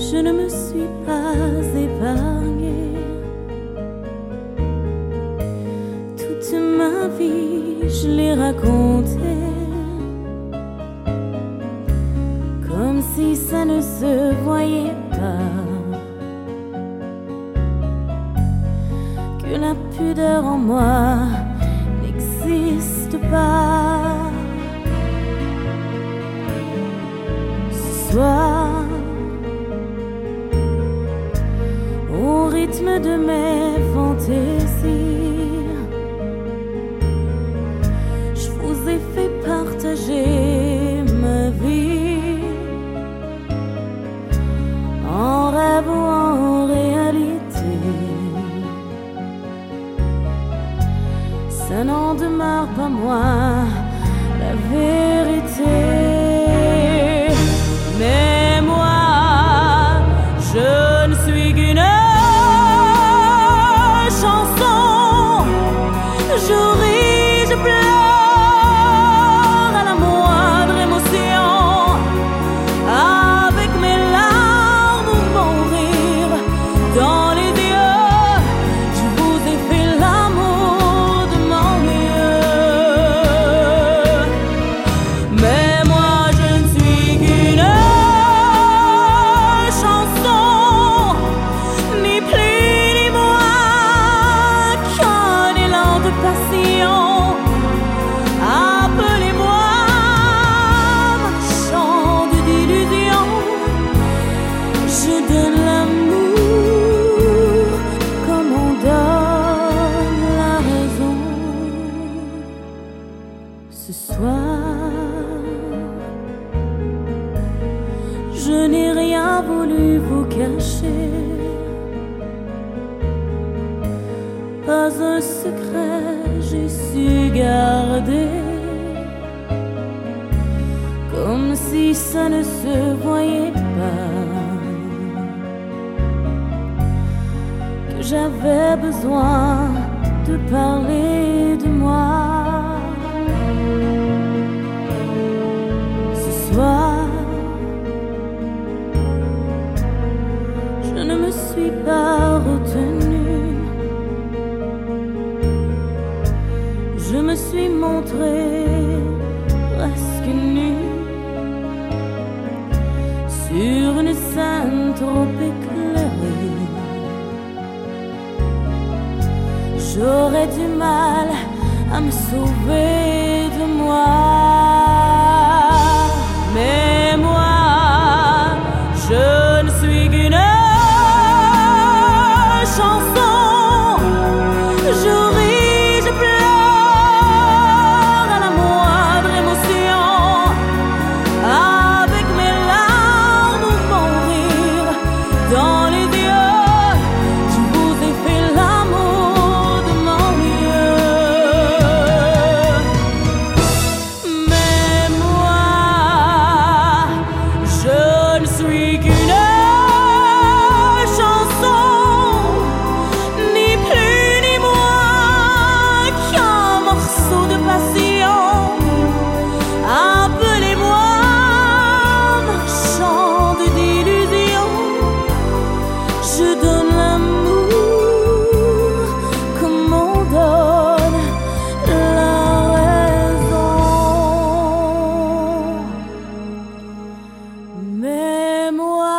je ne me suis pas épargnée. Toute ma vie, je l'ai racontée, comme si ça ne se voyait pas, que la pudeur en moi n'existe pas. Ce soir, au rythme de mes fantaisies, je vous ai fait partager ma vie, en rêve ou en réalité. Ça n'en demeure pas moins la vérité. Mais moi, je ne suis qu'une chanson. Je ris, je pleure à la moindre émotion, avec mes larmes ou mon rire dans les yeux. Je vous ai fait l'amour de mon mieux. Mais moi, je ne suis qu'une chanson, ni plus ni moins qu'un élan de passion. Appelez-moi marchande d'illusions. Je donne l'amour comme on donne la raison. Ce soir, je n'ai rien voulu vous cacher, pas un secret j'ai su garder, comme si ça ne se voyait pas, que j'avais besoin de parler de moi. Ce soir, je ne me suis pas retenue, je me suis montrée presque nue sur une scène trop éclairée. J'aurais du mal à me sauver de moi. Mais moi, je ne suis qu'une chanson. Je ris, je pleure à la moindre émotion, avec mes larmes ou mon rire dans les yeux. Je vous ai fait l'amour de mon mieux. Mais moi, je ne suis qu'une chanson, ni plus ni moins qu'un morceau de passion. Appelez-moi marchande d'illusions. Je donne l'amour comme on donne la raison. Mais moi,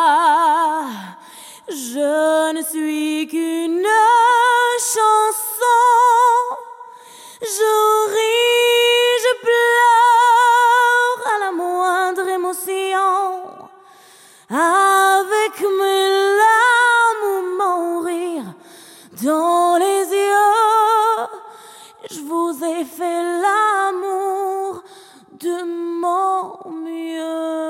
je ne suis qu'une chanson. Je ris, je pleure à la moindre émotion, avec mes larmes ou mon rire dans les yeux. Je vous ai fait l'amour de mon mieux.